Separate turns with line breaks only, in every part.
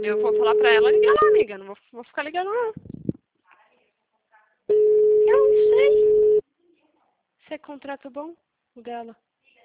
Eu vou falar pra ela ligar lá, amiga. Não vou ficar ligando, não. Eu não sei. Se é contrato bom, o dela.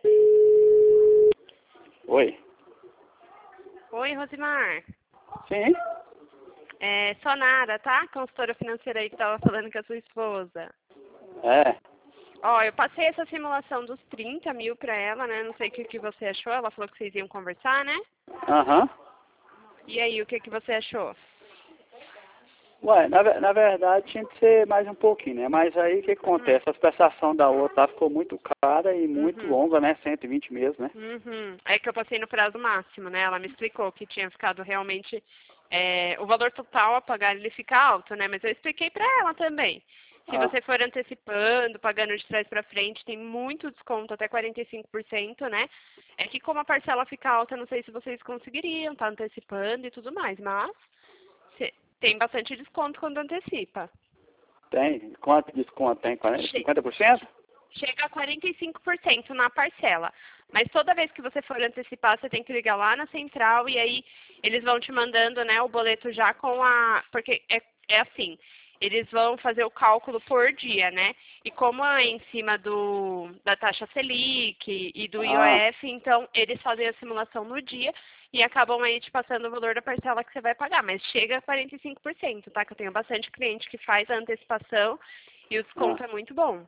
Oi.
Oi, Rosimar.
Sim?
É Sonara, tá? Consultora financeira aí que tava falando com a sua esposa.
É.
Ó, eu passei essa simulação dos 30 mil pra ela, né? Não sei o que você achou. Ela falou que vocês iam conversar, né?
Aham.
E aí, o que você achou?
Ué, na verdade tinha que ser mais um pouquinho, né? Mas aí o que acontece? A prestação da outra lá ficou muito cara e muito longa, né? 120 meses, né?
É que eu passei no prazo máximo, né? Ela me explicou que tinha ficado realmente... o valor total a pagar ele fica alto, né? Mas eu expliquei pra ela também. Se você for antecipando, pagando de trás pra frente, tem muito desconto, até 45%, né? É que como a parcela fica alta, não sei se vocês conseguiriam estar antecipando e tudo mais, mas tem bastante desconto quando antecipa.
Tem? Quanto desconto tem? 50%?
Chega a 45% na parcela. Mas toda vez que você for antecipar, você tem que ligar lá na central e aí eles vão te mandando, né, o boleto já com a... Porque é assim, eles vão fazer o cálculo por dia, né? E como é em cima da taxa Selic e do IOF, então eles fazem a simulação no dia e acabam aí te passando o valor da parcela que você vai pagar. Mas chega a 45%, tá? Que eu tenho bastante cliente que faz a antecipação e o desconto é muito bom.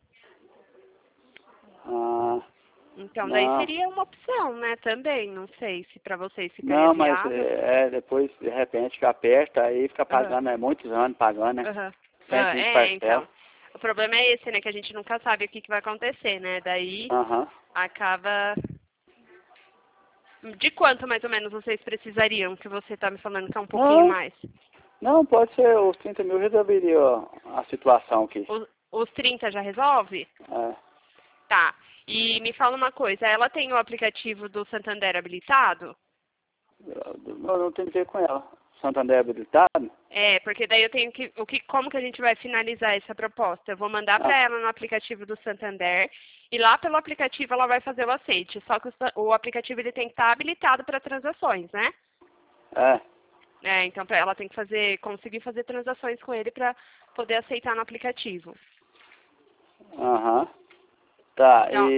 Então daí seria uma opção, né, também, não sei se pra vocês ficaria
Não, mas
viável.
depois de repente que aperta aí fica pagando, muitos anos pagando, né? 120 parcelas.
Então. O problema é esse, né, que a gente nunca sabe o que vai acontecer, né, daí acaba... De quanto mais ou menos vocês precisariam, que você tá me falando que é um pouquinho mais?
Não, pode ser, os 30 mil resolveria a situação aqui.
Os 30 já resolve? Tá. E me fala uma coisa, ela tem o aplicativo do Santander habilitado?
Eu não tenho que ver com ela. Santander habilitado?
Porque daí eu tenho que... Como que a gente vai finalizar essa proposta? Eu vou mandar para ela no aplicativo do Santander e lá pelo aplicativo ela vai fazer o aceite. Só que o aplicativo ele tem que estar habilitado para transações, né? Então ela tem que conseguir fazer transações com ele para poder aceitar no aplicativo.
Tá,
Então,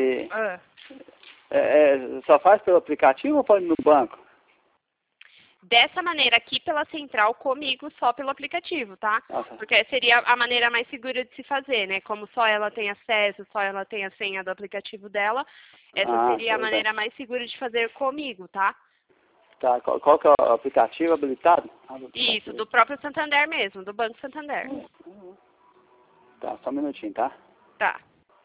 só faz pelo aplicativo ou pode ir no banco?
Dessa maneira aqui pela central comigo só pelo aplicativo, tá? Porque seria a maneira mais segura de se fazer, né? Como só ela tem acesso, só ela tem a senha do aplicativo dela, essa seria a maneira mais segura de fazer comigo, tá?
Tá, qual que é o aplicativo habilitado?
Isso, do próprio Santander mesmo, do Banco Santander.
Tá, só um minutinho, tá?
Tá.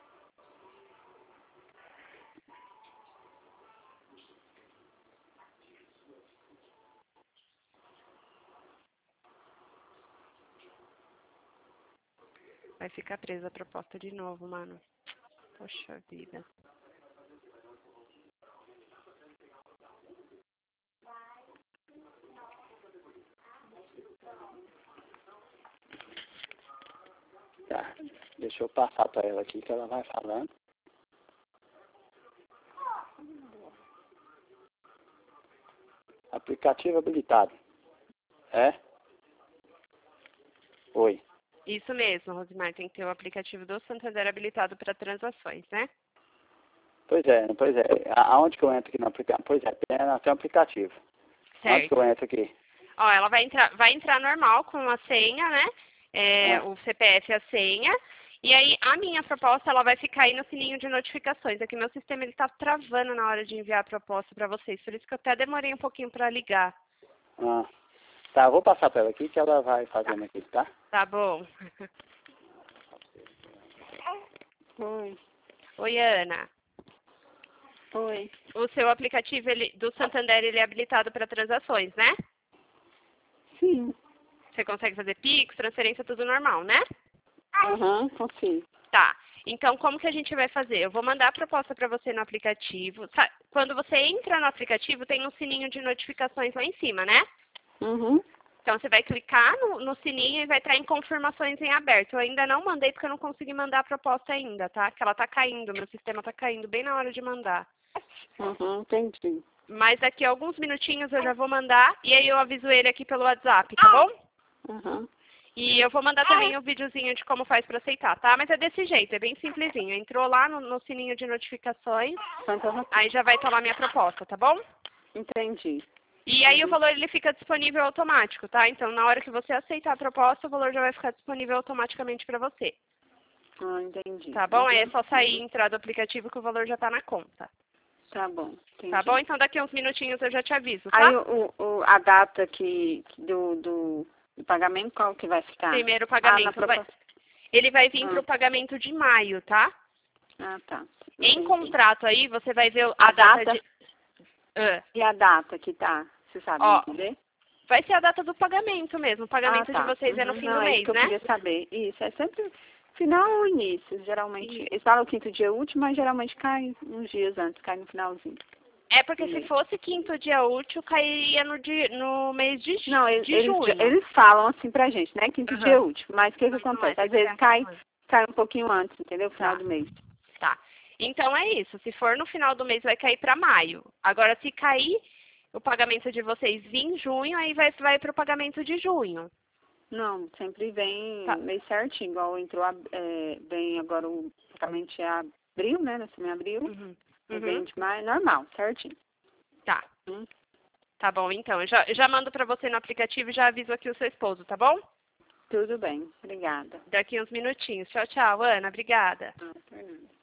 Vai ficar presa a proposta de novo, mano. Poxa vida.
Tá, deixa eu passar pra ela aqui que ela vai falando. Aplicativo habilitado. Oi.
Isso mesmo, Rosimar, tem que ter o aplicativo do Santander habilitado para transações, né?
Pois é. Aonde que eu entro aqui no aplicativo? Pois é, tem um aplicativo.
Certo.
Onde que eu entro aqui?
Ó, ela vai entrar normal com a senha, né? O CPF e a senha. E aí, a minha proposta, ela vai ficar aí no sininho de notificações. Aqui meu sistema, ele tá travando na hora de enviar a proposta para vocês. Por isso que eu até demorei um pouquinho para ligar.
Tá, eu vou passar para ela aqui que ela vai fazendo aqui, tá?
Tá bom.
Oi.
Oi, Ana.
Oi.
O seu aplicativo do Santander, ele é habilitado para transações, né?
Sim.
Você consegue fazer Pix, transferência, tudo normal, né?
Consigo.
Tá. Então, como que a gente vai fazer? Eu vou mandar a proposta para você no aplicativo. Quando você entra no aplicativo, tem um sininho de notificações lá em cima, né? Então, você vai clicar no sininho e vai entrar em confirmações em aberto. Eu ainda não mandei porque eu não consegui mandar a proposta ainda, tá? Que ela tá caindo, meu sistema tá caindo bem na hora de mandar.
Entendi.
Mas daqui a alguns minutinhos eu já vou mandar e aí eu aviso ele aqui pelo WhatsApp, tá bom? E eu vou mandar também o videozinho de como faz para aceitar, tá? Mas é desse jeito, é bem simplesinho. Entrou lá no sininho de notificações, aí já vai estar lá minha proposta, tá bom?
Entendi.
E aí o valor ele fica disponível automático, tá? Então na hora que você aceitar a proposta, o valor já vai ficar disponível automaticamente para você.
Entendi.
Tá bom? Aí é só sair e entrar do aplicativo que o valor já tá na conta.
Tá bom, entendi.
Tá bom? Então daqui a uns minutinhos eu já te aviso, tá?
Aí a data do pagamento, qual que vai ficar?
Primeiro pagamento. Ele vai vir pro pagamento de maio, tá?
Tá.
Em contrato aí, você vai ver a data de...
E a data que tá? Você sabe entender?
Vai ser a data do pagamento mesmo. O pagamento de vocês é no fim do mês,
isso que
né?
eu queria saber. Isso, é sempre final ou início, geralmente. Eles falam o quinto dia útil, mas geralmente cai uns dias antes, cai no finalzinho.
É porque se fosse quinto dia útil, cairia no mês de junho.
Não, eles falam assim pra gente, né? Quinto dia útil. Mas o que acontece? Às vezes cai um pouquinho antes, entendeu? Final do mês.
Tá. Então é isso. Se for no final do mês, vai cair para maio. Agora, se cair o pagamento de vocês vir em junho, aí vai pro pagamento de junho.
Não, sempre vem meio certinho. Igual entrou, vem agora o pagamento é abril, né? Nós estamos em abril. Vem de maio, normal, certinho.
Tá. Tá bom, então. Eu já mando pra você no aplicativo e já aviso aqui o seu esposo, tá bom?
Tudo bem, obrigada.
Daqui uns minutinhos. Tchau, tchau, Ana. Obrigada.
Fernanda.